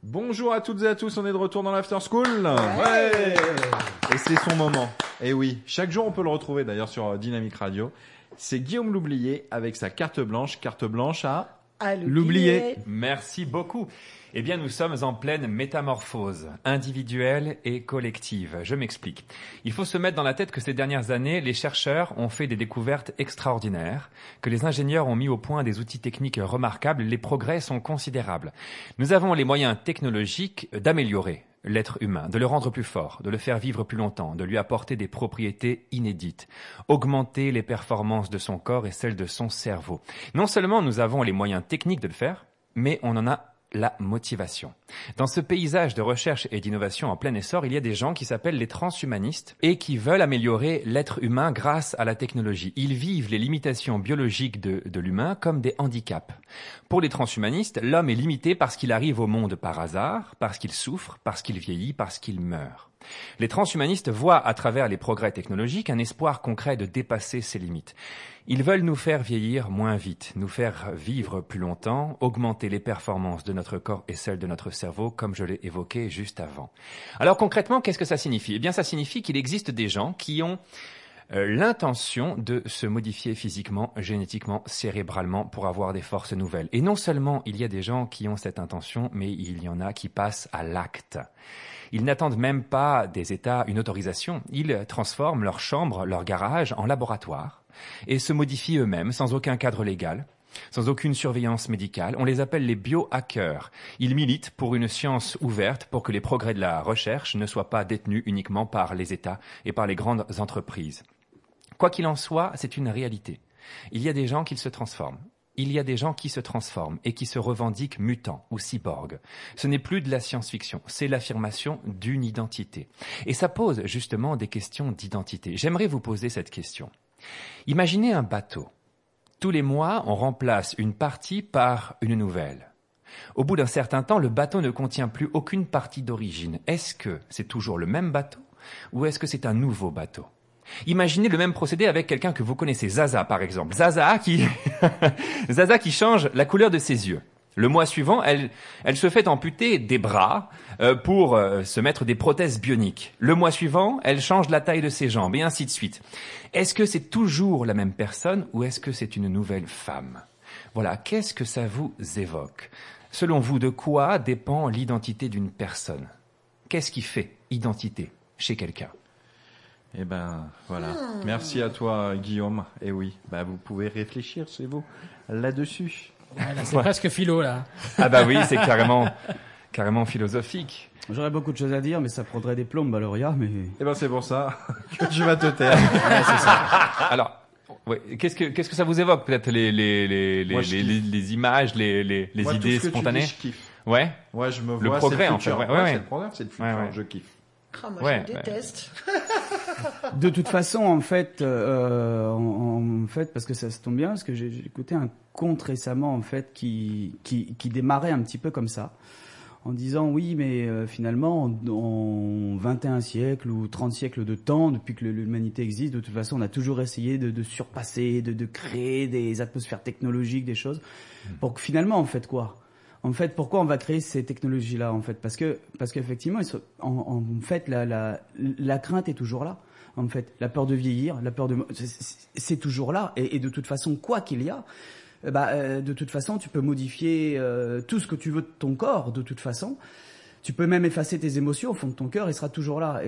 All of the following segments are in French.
Bonjour à toutes et à tous, on est de retour dans l'After School. Ouais. Et c'est son moment. Et oui, chaque jour on peut le retrouver d'ailleurs sur Dynamique Radio. C'est Guillaume L'Oublié avec sa carte blanche à l'oublier. Merci beaucoup. Eh bien, nous sommes en pleine métamorphose, individuelle et collective. Je m'explique. Il faut se mettre dans la tête que ces dernières années, les chercheurs ont fait des découvertes extraordinaires, que les ingénieurs ont mis au point des outils techniques remarquables, les progrès sont considérables. Nous avons les moyens technologiques d'améliorer l'être humain, de le rendre plus fort, de le faire vivre plus longtemps, de lui apporter des propriétés inédites, augmenter les performances de son corps et celles de son cerveau. Non seulement nous avons les moyens techniques de le faire, mais on en a la motivation. Dans ce paysage de recherche et d'innovation en plein essor, il y a des gens qui s'appellent les transhumanistes et qui veulent améliorer l'être humain grâce à la technologie. Ils vivent les limitations biologiques de l'humain comme des handicaps. Pour les transhumanistes, l'homme est limité parce qu'il arrive au monde par hasard, parce qu'il souffre, parce qu'il vieillit, parce qu'il meurt. Les transhumanistes voient à travers les progrès technologiques un espoir concret de dépasser ces limites. Ils veulent nous faire vieillir moins vite, nous faire vivre plus longtemps, augmenter les performances de notre corps et celles de notre cerveau, comme je l'ai évoqué juste avant. Alors concrètement, qu'est-ce que ça signifie ? Eh bien, ça signifie qu'il existe des gens qui ont l'intention de se modifier physiquement, génétiquement, cérébralement pour avoir des forces nouvelles. Et non seulement il y a des gens qui ont cette intention, mais il y en a qui passent à l'acte. Ils n'attendent même pas des États une autorisation. Ils transforment leur chambre, leur garage en laboratoire et se modifient eux-mêmes sans aucun cadre légal, sans aucune surveillance médicale. On les appelle les biohackers. Ils militent pour une science ouverte pour que les progrès de la recherche ne soient pas détenus uniquement par les États et par les grandes entreprises. Quoi qu'il en soit, c'est une réalité. Il y a des gens qui se transforment. Il y a des gens qui se transforment et qui se revendiquent mutants ou cyborgs. Ce n'est plus de la science-fiction, c'est l'affirmation d'une identité. Et ça pose justement des questions d'identité. J'aimerais vous poser cette question. Imaginez un bateau. Tous les mois, on remplace une partie par une nouvelle. Au bout d'un certain temps, le bateau ne contient plus aucune partie d'origine. Est-ce que c'est toujours le même bateau ou est-ce que c'est un nouveau bateau ? Imaginez le même procédé avec quelqu'un que vous connaissez, Zaza par exemple. Zaza qui change la couleur de ses yeux. Le mois suivant, elle se fait amputer des bras pour se mettre des prothèses bioniques. Le mois suivant, elle change la taille de ses jambes et ainsi de suite. Est-ce que c'est toujours la même personne ou est-ce que c'est une nouvelle femme ? Voilà, qu'est-ce que ça vous évoque ? Selon vous, de quoi dépend l'identité d'une personne ? Qu'est-ce qui fait identité chez quelqu'un ? Eh ben, voilà. Merci à toi, Guillaume. Et oui, vous pouvez réfléchir, c'est vous, là-dessus. Ouais, là, c'est presque philo, là. Ah bah oui, c'est carrément philosophique. J'aurais beaucoup de choses à dire, mais ça prendrait des plombes, Valoria, mais... Eh ben, c'est pour ça que tu vas te taire. Ouais, c'est ça. Alors, ouais, qu'est-ce que ça vous évoque, peut-être les images, les Moi, idées tout ce que spontanées? Tu dis, je kiffe. Ouais. Ouais, je me vois. Le progrès, c'est le en fait. futur. Ouais. C'est le progrès, c'est le futur. Ouais. Je kiffe. Ah, moi, je déteste. De toute façon, en fait, parce que ça se tombe bien, parce que j'ai écouté un conte récemment, en fait, qui démarrait un petit peu comme ça, en disant oui, mais finalement, en 21 siècles ou 30 siècles de temps, depuis que l'humanité existe, de toute façon, on a toujours essayé de surpasser, de créer des atmosphères technologiques, des choses, pour que finalement, en fait, quoi ? En fait, pourquoi on va créer ces technologies-là, en fait ? Parce qu'effectivement, en fait, la crainte est toujours là. En fait, la peur de vieillir, la peur c'est toujours là. Et de toute façon, quoi qu'il y a, de toute façon, tu peux modifier tout ce que tu veux de ton corps. De toute façon, tu peux même effacer tes émotions au fond de ton cœur, il sera toujours là.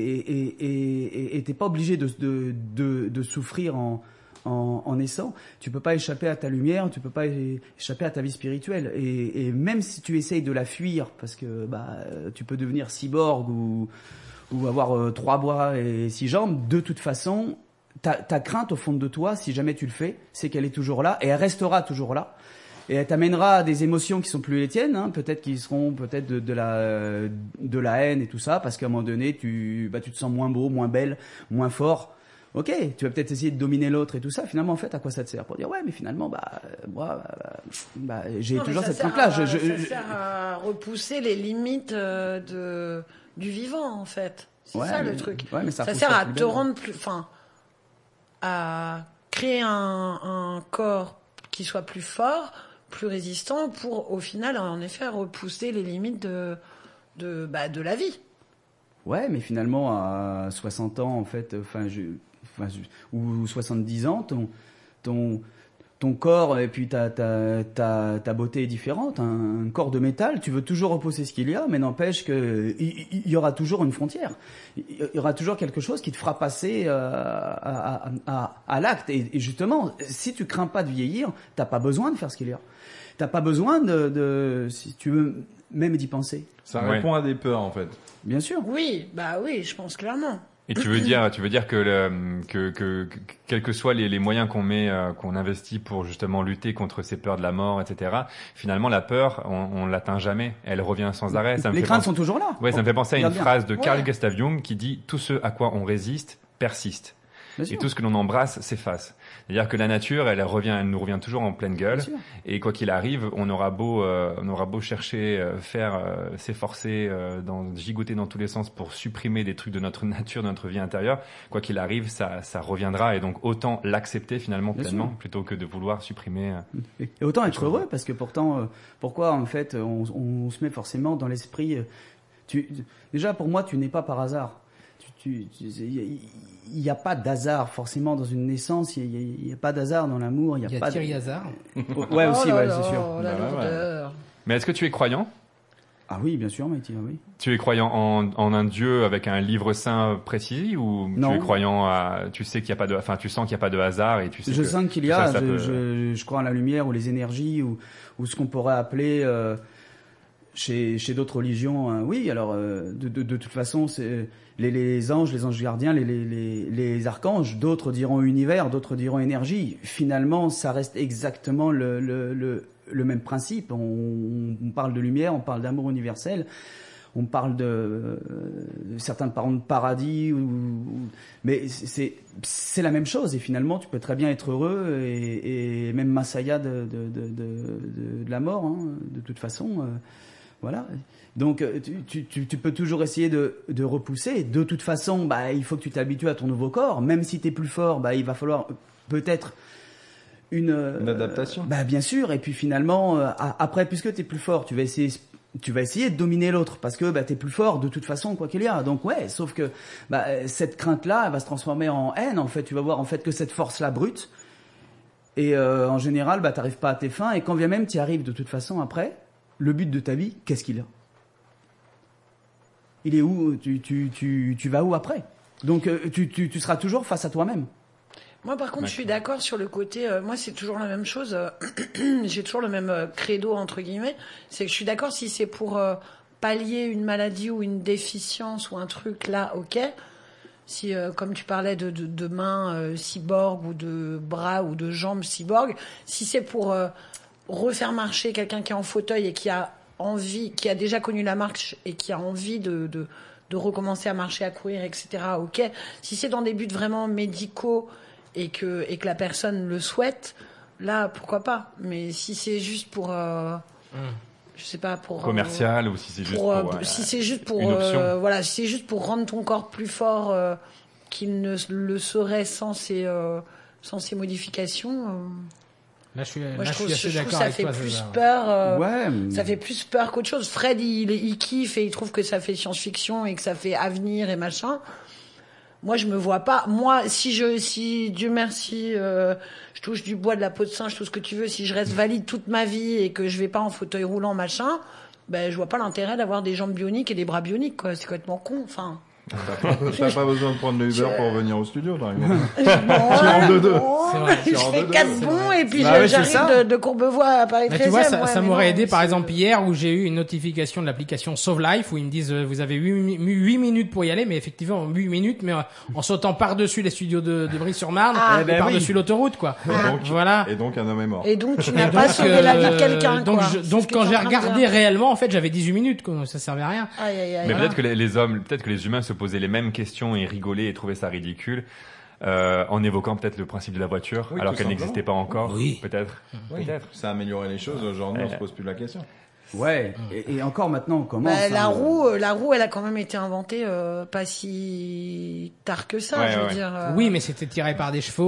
Et t'es pas obligé de souffrir en naissant. Tu peux pas échapper à ta lumière, tu peux pas échapper à ta vie spirituelle. Et même si tu essayes de la fuir, parce que tu peux devenir cyborg ou avoir 3 bras et 6 jambes, de toute façon, ta crainte au fond de toi, si jamais tu le fais, c'est qu'elle est toujours là et elle restera toujours là. Et elle t'amènera des émotions qui sont plus les tiennes, hein, peut-être qui seront peut-être de la haine et tout ça, parce qu'à un moment donné, tu te sens moins beau, moins belle, moins fort. Ok, tu vas peut-être essayer de dominer l'autre et tout ça. Finalement, en fait, à quoi ça te sert ? Pour dire, ouais, mais finalement, moi, j'ai toujours cette crainte-là. Ça sert à repousser les limites du vivant, en fait. C'est ça le truc. Ouais, mais ça sert à te rendre plus, à créer un corps qui soit plus fort plus résistant pour, au final, en effet, repousser les limites de la vie. Ouais, mais finalement, à 60 ans, en fait, ou 70 ans, ton corps et puis ta beauté est différente. Un corps de métal, tu veux toujours repousser ce qu'il y a, mais n'empêche que il y aura toujours une frontière. Il y aura toujours quelque chose qui te fera passer à l'acte. Et justement, si tu crains pas de vieillir, t'as pas besoin de faire ce qu'il y a. T'as pas besoin si tu veux, même d'y penser. Ça répond à des peurs, en fait. Bien sûr. Oui, je pense clairement. Et tu veux dire que quels que soient les moyens qu'on met, qu'on investit pour justement lutter contre ces peurs de la mort, etc. Finalement, la peur, on l'atteint jamais. Elle revient sans arrêt. Les craintes sont toujours là. Ouais, ça me fait penser à une phrase de Carl Ouais. Gustav Jung qui dit « Tout ce à quoi on résiste persiste ». Bien sûr. Et tout ce que l'on embrasse s'efface. C'est-à-dire que la nature, elle nous revient toujours en pleine gueule. Bien sûr. Et quoi qu'il arrive, on aura beau chercher, s'efforcer, gigoter dans tous les sens pour supprimer des trucs de notre nature, de notre vie intérieure. Quoi qu'il arrive, ça reviendra. Et donc, autant l'accepter finalement Bien pleinement, sûr. plutôt que de vouloir supprimer. Et autant être heureux, parce que pourtant, pourquoi en fait on se met forcément dans l'esprit. Déjà, pour moi, tu n'es pas par hasard. Il n'y a pas d'hasard forcément dans une naissance. Il n'y a pas d'hasard dans l'amour. Il y a Thierry Hazard. Ouais, aussi, Oh là ouais, là, c'est sûr. la Bah ouais, lourdeur. Mais est-ce que tu es croyant? Ah oui, bien sûr, Maïti, oui. Tu es croyant en un Dieu avec un livre saint précis ou Non. tu es croyant tu sais qu'il y a pas de, enfin tu sens qu'il y a pas de hasard et tu sais Je que sens qu'il y tout a, ça peut- je crois en la lumière ou les énergies ou ce qu'on pourrait appeler chez d'autres religions. Oui, alors de toute façon, c'est les anges gardiens, les archanges. D'autres diront univers, d'autres diront énergie. Finalement, ça reste exactement le même principe. On parle de lumière, on parle d'amour universel. On parle certains parlent de paradis, mais c'est la même chose. Et finalement, tu peux très bien être heureux et même Masaya de la mort, hein, de toute façon. Voilà. Donc, tu peux toujours essayer de repousser. De toute façon, il faut que tu t'habitues à ton nouveau corps. Même si tu es plus fort, il va falloir peut-être une adaptation. Bien sûr. Et puis finalement, après, puisque tu es plus fort, tu vas essayer de dominer l'autre parce que t'es plus fort de toute façon quoi qu'il y a. Donc ouais, sauf que cette crainte-là, elle va se transformer en haine. En fait, tu vas voir en fait que cette force-là brute. Et en général, t'arrives pas à tes fins. Et quand bien même tu y arrives de toute façon après, le but de ta vie, qu'est-ce qu'il a? Il est où? Tu vas où après? Donc tu seras toujours face à toi-même. Moi, par contre, je suis d'accord sur le côté. Moi, c'est toujours la même chose. J'ai toujours le même credo entre guillemets. C'est que je suis d'accord si c'est pour pallier une maladie ou une déficience ou un truc là, ok. Si, comme tu parlais de mains cyborg ou de bras ou de jambes cyborg, si c'est pour refaire marcher quelqu'un qui est en fauteuil et qui a envie, qui a déjà connu la marche et qui a envie de recommencer à marcher, à courir, etc. Ok. Si c'est dans des buts vraiment médicaux et que la personne le souhaite, là pourquoi pas. Mais si c'est juste pour je sais pas, pour commercial ou si c'est juste pour si c'est juste pour une option. voilà, si c'est juste pour rendre ton corps plus fort qu'il ne le serait sans ces modifications. Là, je suis Moi, assez je trouve d'accord que ça avec fait toi. plus César. peur. Ouais. Ça fait plus peur qu'autre chose. Fred, il kiffe et il trouve que ça fait science-fiction et que ça fait avenir et machin. Moi, je me vois pas. Moi, si Dieu merci, je touche du bois, de la peau de singe, tout ce que tu veux, si je reste valide toute ma vie et que je vais pas en fauteuil roulant, machin, je vois pas l'intérêt d'avoir des jambes bioniques et des bras bioniques, quoi. C'est complètement con. Enfin. T'as pas besoin de prendre le Uber pour venir au studio, par exemple. En deux-deux. C'est vrai. Je fais 4 bons et puis ouais, c'est j'arrive ça. de Courbevoie à Paris 13e. Mais tu vois, ça mais m'aurait non, aidé par c'est- exemple hier où j'ai eu une notification de l'application Sauve Life où ils me disent vous avez 8 minutes pour y aller, mais effectivement 8 minutes, mais en sautant par-dessus les studios de Brie-sur-Marne Ah. et par-dessus l'autoroute quoi. Voilà. Et donc, un homme est mort. Et donc tu n'as pas sauvé la vie de quelqu'un, donc quoi. C'est ce donc que quand t'es j'ai en train de regardé dire. réellement, en fait, j'avais 18 minutes, quoi. Ça servait à rien. Aïe, aïe, aïe. Mais Voilà. peut-être que peut-être que les humains se posaient les mêmes questions et rigolaient et trouvaient ça ridicule. En évoquant peut-être le principe de la voiture, Oui, alors tout qu'elle simplement. n'existait pas encore. Oui. Peut-être. Oui. Peut-être. Ça a amélioré les choses. Aujourd'hui, on se pose plus la question. Ouais. Et encore maintenant, on commence. La hein. roue, elle a quand même été inventée pas si tard que ça, Ouais, je veux ouais. dire. Oui, mais c'était tiré par des chevaux.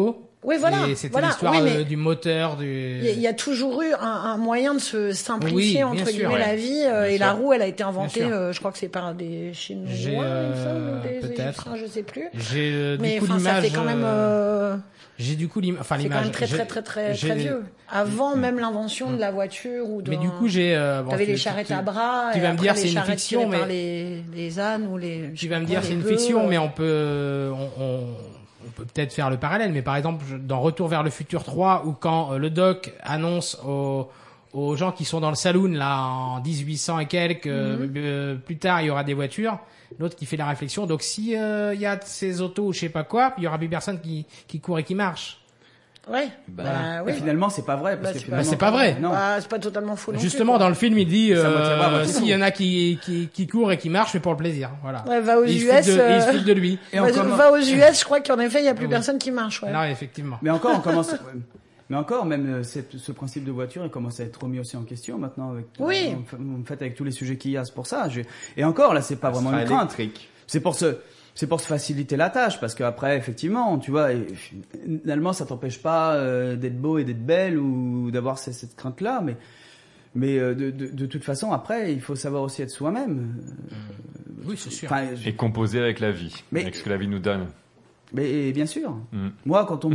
Oui, voilà. Et c'était voilà. l'histoire Oui, mais du moteur, il y a toujours eu un moyen de se simplifier, Oui, bien entre sûr, guillemets, ouais. la vie. Bien Et sûr. la roue, elle a été inventée, Bien sûr. je crois que c'est par des Chinois, J'ai, il me semble, ou des peut-être. Égyptiens, je sais plus. J'ai Mais du coup enfin, ça l'image. fait quand même... J'ai du coup l'image. Enfin c'est quand l'image. même très, j'ai- très, très, très, j'ai- très vieux. Avant même l'invention de la voiture ou de... Mais du coup j'ai. Bon, T'avais tu- les tu- charrettes tu- à bras. tu et vas me après, dire, les c'est une charrettes fiction, tirées par mais- les ânes ou les... Tu vas me je dire sais c'est une pas, les fiction, bœufs, mais on peut peut-être faire le parallèle. Mais par exemple, dans Retour vers le futur 3, où quand le doc annonce aux gens qui sont dans le saloon là en 1800 et quelques, plus tard il y aura des voitures. L'autre qui fait la réflexion. Donc si il y a ces autos ou je sais pas quoi, il y aura plus personne qui court et qui marche. Ouais. Voilà. oui. Et finalement, c'est pas vrai. Parce que c'est finalement, c'est pas vrai. Non. Bah, c'est pas totalement faux non Justement, plus, quoi. dans le film, il dit C'est à moitié vrai, à moitié s'il y en a qui courent et qui marchent, mais pour le plaisir. Voilà. Ouais, va aux Et il se US. fout de- il se fout de lui. Et on commence- Va aux US, je crois qu'en effet, il y a plus Oui. personne qui marche, ouais. Non, effectivement. Mais encore, on commence. Mais encore, même ce principe de voiture, il commence à être remis aussi en question maintenant. Avec, Oui. En fait, avec tous les sujets qu'il y a, c'est pour ça. Et encore, là, c'est pas vraiment sera une crainte. électrique. C'est pour se faciliter la tâche, parce qu'après, effectivement, tu vois, finalement, ça t'empêche pas d'être beau et d'être belle ou d'avoir cette crainte-là, mais de toute façon, après, il faut savoir aussi être soi-même. Oui, c'est sûr. Enfin, Et composer avec la vie, Mais- avec ce que la vie nous donne. mais bien sûr. Mm. Moi, quand on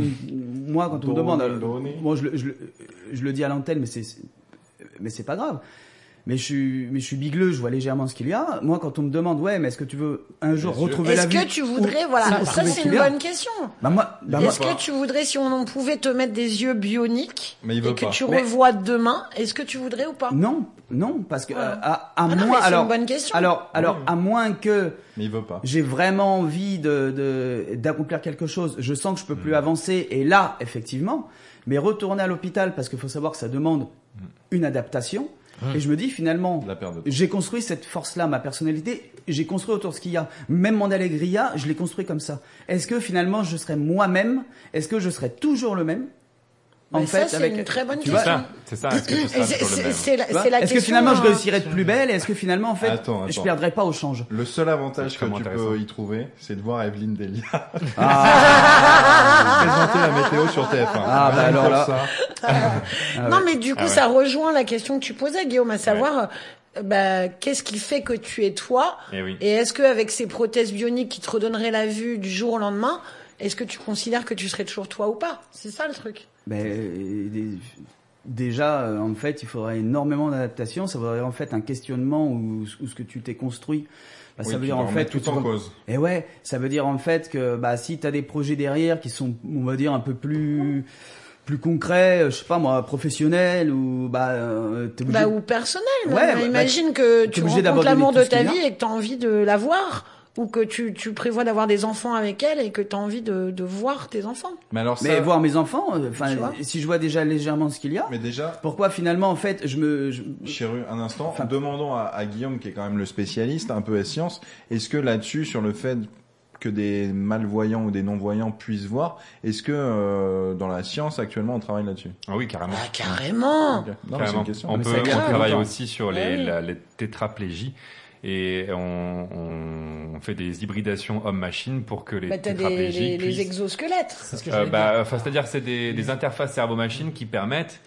me demande, bon, je le dis à l'antenne, mais c'est pas grave. Mais je suis bigleux, je vois légèrement ce qu'il y a. Moi, quand on me demande, ouais, mais est-ce que tu veux un jour Bien sûr. retrouver la Est-ce vie que tu voudrais, voilà, ça retrouver c'est qui une tu es bonne question. moi, Est-ce que tu voudrais, si on pouvait te mettre des yeux bioniques Mais il veut et que pas. tu Mais- revois demain, est-ce que tu voudrais ou pas? non, parce que Voilà. à Ah non, moins, mais c'est alors, une bonne question. alors, à moins que Mais il veut pas. j'ai vraiment envie d'accomplir quelque chose, je sens que je peux plus avancer, et là, effectivement, mais retourner à l'hôpital, parce qu'il faut savoir que ça demande une adaptation, et je me dis finalement, La perte de temps. j'ai construit cette force-là, ma personnalité, j'ai construit autour de ce qu'il y a. Même mon Allegria, je l'ai construit comme ça. Est-ce que finalement je serai moi-même? Est-ce que je serai toujours le même? Mais ça, c'est une très bonne tu question. vois, C'est ça. Est-ce que tu Et seras toujours le même? c'est la tu vois, c'est la est-ce que question. finalement je réussirai à être plus belle? Et est-ce que finalement, en fait, Attends. je perdrai pas au change? Le seul avantage C'est que extrêmement tu intéressant. peux y trouver, c'est de voir Evelyne Delia Ah, présenter la météo sur TF1. Ah, bah Rien alors que là. ça. Non, mais du coup, Ah ouais. ça rejoint la question que tu posais, Guillaume, à savoir, qu'est-ce qui fait que tu es toi? Eh oui. Et est-ce qu'avec ces prothèses bioniques qui te redonneraient la vue du jour au lendemain, est-ce que tu considères que tu serais toujours toi ou pas? C'est ça le truc. Déjà, en fait, il faudrait énormément d'adaptation. Ça voudrait en fait un questionnement ou ce que tu t'es construit. Bah, Oui, ça veut tu dire dois en fait remettre que tout en cause. Et ouais, ça veut dire en fait que si t'as des projets derrière qui sont, on va dire, un peu plus concrets, je sais pas moi, professionnels ou t'es obligé. Ou personnel. Ouais, même. Imagine que t'es tu obligé rencontres l'amour d'abandonner de tout ce ta qu'il y vie a. et que tu as envie de la voir, ou que tu prévois d'avoir des enfants avec elle et que tu as envie de voir tes enfants. Mais alors ça. Mais voir mes enfants, Tu vois. si je vois déjà légèrement ce qu'il y a, Mais déjà, pourquoi finalement en fait Chéru, un instant, demandons à Guillaume, qui est quand même le spécialiste, un peu à science, est-ce que là-dessus, sur le fait que des malvoyants ou des non-voyants puissent voir, est-ce que dans la science, actuellement, on travaille là-dessus? Ah oui, carrément. Ah, carrément. Ok. Non, mais c'est Carrément. une question. On Mais peut, ça on existe travaille longtemps. aussi sur Ouais. les tétraplégies et on fait des hybridations homme-machine pour que les T'as tétraplégiques les puissent... exosquelettes. C'est ce que j'allais dire. C'est-à-dire c'est des interfaces cerveau-machine qui permettent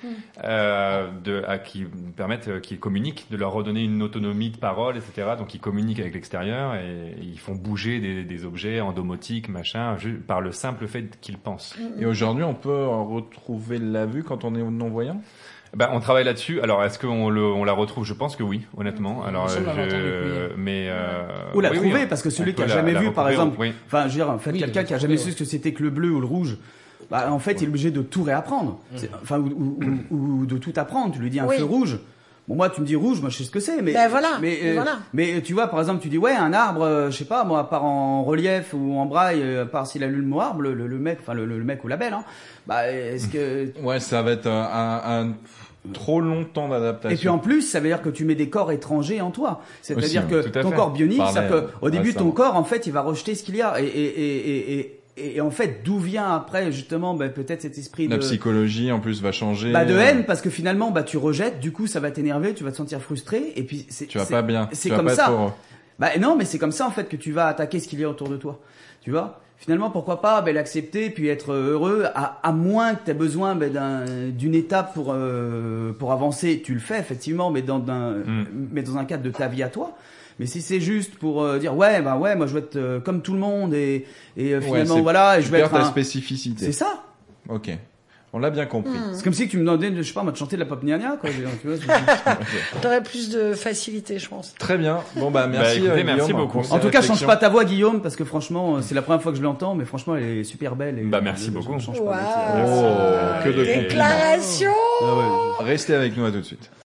qui communiquent, de leur redonner une autonomie de parole, etc. Donc ils communiquent avec l'extérieur et ils font bouger des objets en domotique, machin, par le simple fait qu'ils pensent. Et aujourd'hui, on peut retrouver la vue quand on est non-voyant? On travaille là-dessus. Alors, est-ce qu'on la retrouve? Je pense que oui, honnêtement. Alors, Ça, on l'avait entendu, oui. ou la oui, trouver, oui, parce que on celui qui peut a jamais la vu, par retrouver, exemple, oui. enfin, je veux dire, en fait, Oui, quelqu'un de qui a jamais trouver, su ce que c'était que le bleu ou le rouge, en fait, il est obligé de tout réapprendre. Enfin, ou de tout apprendre. Tu lui dis un Oui. feu rouge. Bon, moi, tu me dis rouge, moi, je sais ce que c'est, mais, Voilà. Voilà. mais tu vois, par exemple, tu dis, ouais, un arbre, je sais pas, moi, à part en relief ou en braille, à part s'il a lu le mot arbre, le mec, enfin, le mec ou la belle, est-ce que, Ouais, ça va être un trop long temps d'adaptation. et puis en plus, ça veut dire que tu mets des corps étrangers en toi. C'est-à-dire Aussi, que tout à ton fait. corps bionique, ça Parlait, peut, au début, ton récemment. corps, en fait, il va rejeter ce qu'il y a. Et en fait, d'où vient après, justement, peut-être cet esprit La de, psychologie, en plus, va changer. de haine, parce que finalement, tu rejettes, du coup, ça va t'énerver, tu vas te sentir frustré, et puis Tu vas pas bien. C'est Tu vas comme pas ça. être heureux. Non, mais c'est comme ça, en fait, que tu vas attaquer ce qu'il y a autour de toi. Tu vois? finalement, pourquoi pas l'accepter puis être heureux, à moins que tu aies besoin d'une étape pour avancer, tu le fais effectivement, mais dans un cadre de ta vie à toi. Mais si c'est juste pour dire moi je vais être comme tout le monde et finalement voilà, et je vais être ta spécificité. C'est ça. Ok. On l'a bien compris. C'est comme si tu me demandais, je sais pas, moi, de chanter de la pop gna quoi. Tu vois, t'aurais plus de facilité, je pense. Très bien. Bon, merci, écoutez, Guillaume, merci beaucoup. pour ces En tout cas, réflexions. change pas ta voix, Guillaume, parce que franchement, c'est la première fois que je l'entends, mais franchement, elle est super belle. Et, merci beaucoup. Change pas. Oh, que de compliments. Déclaration. Ah ouais. Restez avec nous, à tout de suite.